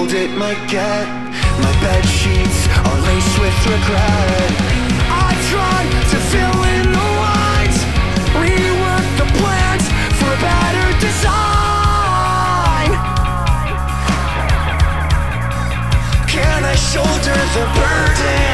cold it might get. My bed sheets are laced with regret. I tried to fill in the lines, rework the plans for a better design. Can I shoulder the burden?